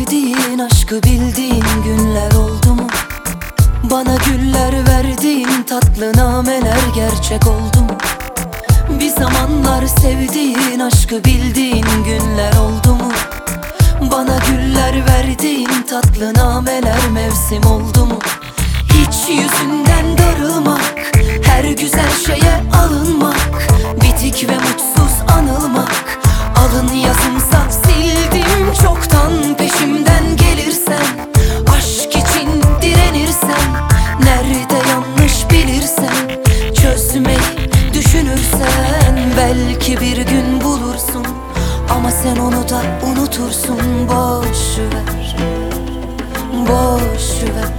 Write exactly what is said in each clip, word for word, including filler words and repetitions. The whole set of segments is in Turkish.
sevdiğin, aşkı bildiğin günler oldu mu? Bana güller verdiğin tatlı nameler gerçek oldu mu? Bir zamanlar sevdiğin, aşkı bildiğin günler oldu mu? Bana güller verdiğin tatlı nameler mevsim oldu mu? Hiç yüzünden darılmak, her güzel şeye alınmak, bitik ve mutsuz anılmak. Alın yazımsa sildim çoktan, peşimden gelirsen, aşk için direnirsen, nerede yanlış bilirsen, çözmeyi düşünürsen, belki bir gün bulursun. Ama sen onu da unutursun. Boş ver, boş ver.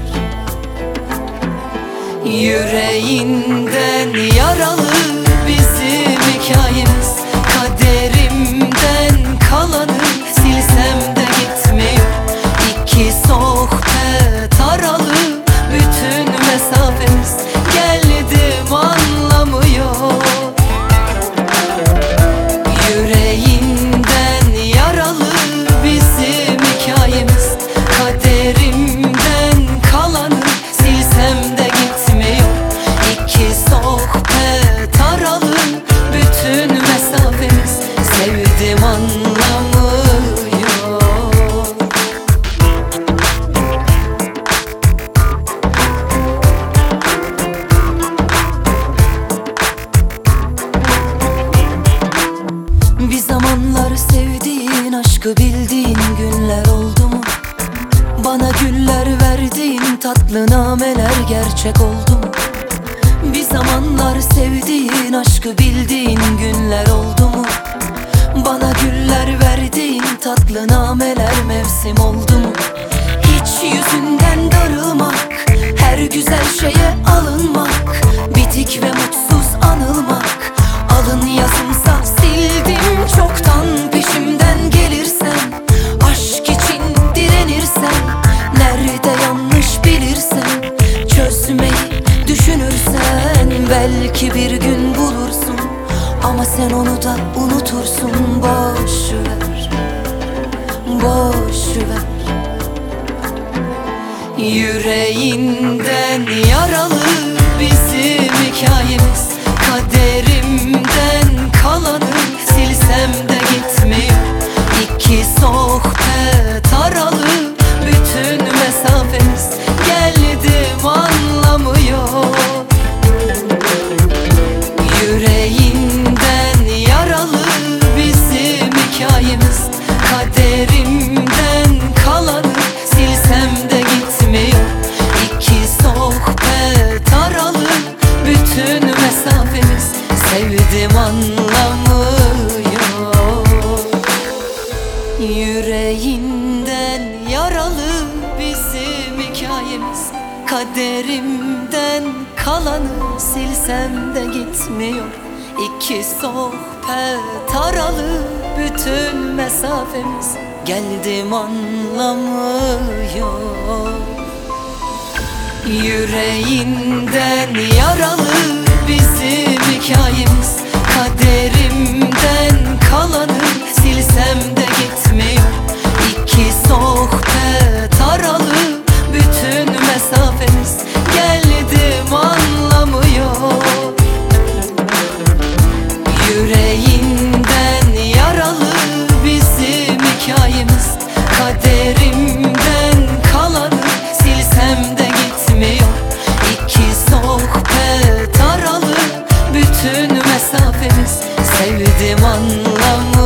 Yüreğinden yaralı bizim hikayemiz, kaderimden kalanı silsem de gitmiyor. İki sohbet aralı bütün mesafemiz, geldim anlamıyor. Yüreğinden yaralı bizim hikayemiz, kaderimden kalanı silsem de gitmiyor. İki sohbet aralı bütün mesafemiz, sevdim anlamıyor. Bir zamanlar sevdiğin, aşkı bildiğin günler oldu mu? Bana güller verdiğin tatlı nameler gerçek oldu mu? Bir zamanlar sevdiğin, aşkı bildiğin günler oldu mu? Bana güller verdiğin tatlı nameler mevsim oldu mu? Hiç yüzünden darılmak, her güzel şeye alınmak, bitik ve mutsuz anılmak. Alın yazımsa sildim çoktan, peşimden gelirsen, aşk için direnirsen, nerede yanlış bilirsen, çözmeyi düşünürsen, belki bir gün bulursun. Ama sen onu da unutursun. Boş ver, boş ver. Yüreğinden yaralı bizim hikayemiz, kaderimden kalanı silsem de gitmiyor. İki sohbet aralı bütün mesafemiz, geldim anlamıyor. Yüreğinden yaralı bizim hikayemiz, kaderimden kalanı silsem de gitmiyor. İki sohbet aralı bütün mesafemiz, sevdim anlamıyor. Yüreğinden yaralı bizim hikayemiz, kaderimden kalanı silsem de gitmiyor. İki sohbet aralı bütün mesafemiz, geldim anlamıyor. Yüreğinden yaralı bizim hikayemiz, kaderimden kalanı silsem de gitmiyor. İki sohbet aralı bütün mesafemiz, geldim anlamıyor. Yüreğinden yaralı bizim hikayemiz, kaderimden kalanı silsem de gitmiyor. İki sohbet aralı bütün mesafemiz, sevdim anlamıyor.